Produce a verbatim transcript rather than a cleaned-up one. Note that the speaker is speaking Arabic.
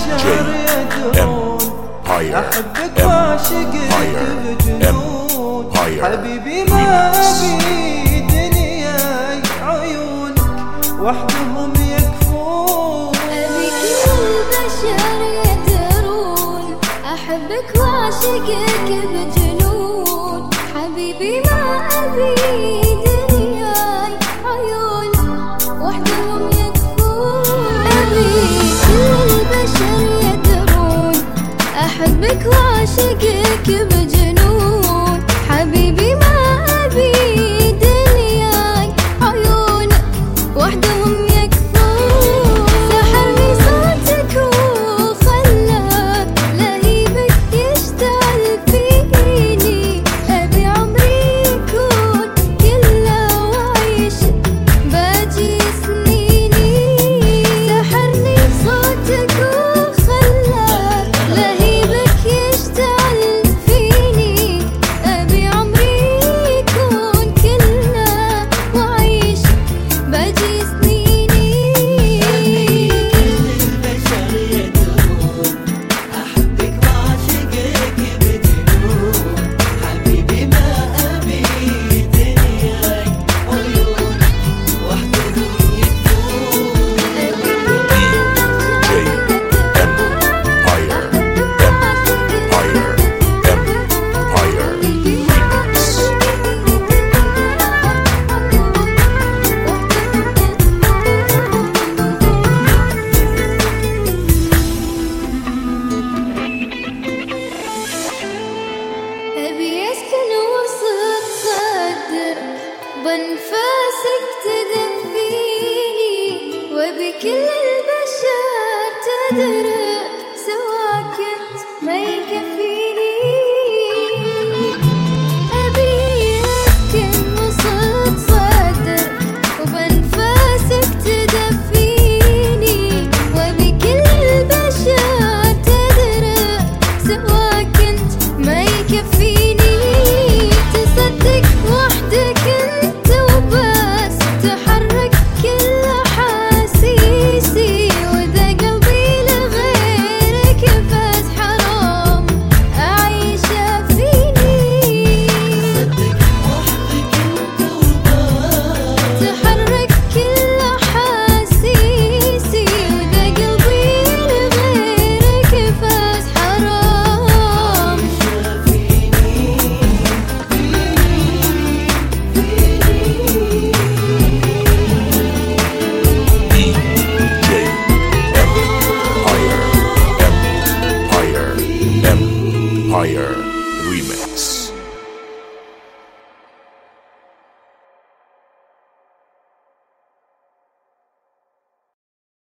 البشر يدرون أحبك وأعشقك بجنون حبيبي ما أبي دنياي عيونك وحدهم يكفون. أبي كل البشر يدرون أحبك وأعشقك بجنون حبيبي ما أبي دنياي عيونك وحدهم يكفون. أبي كل البشر يدرون أحبك وأعشقك بجنون حبيبي ما أبي دنياي عيونك وحدهم يكفون. سحرني صوتك وخلى لهيبك يشتعل فيني أبي عمري يكون كله وعيش باجي سنيني. سحرني صوتك وخلى لهيبك يشتعل فيني أبي عمري يكون كله وعيش باجي سنيني. البشر يدرون أحبك وأعشقك بجنون حبيبي ما أبي دنياي عيون وحدهم يكفون. أبي أسكن وسط صدر بأنفاسك تدفيني وبكل البشر تدرك سوا كنت ما يكفيني. أبي أسكن وسط صدر وبأنفاسك تدفيني وبكل البشر تدرك سوا كنت ما يكفيني. تصدق وحدك انت وبس تحرك كل احاسيسي واذا قلبي لغيرك فاز حرام اعيش فيني. صدق وحدك انت وبس تحرك كل احاسيسي واذا قلبي لغيرك فاز حرام. Empire Remix.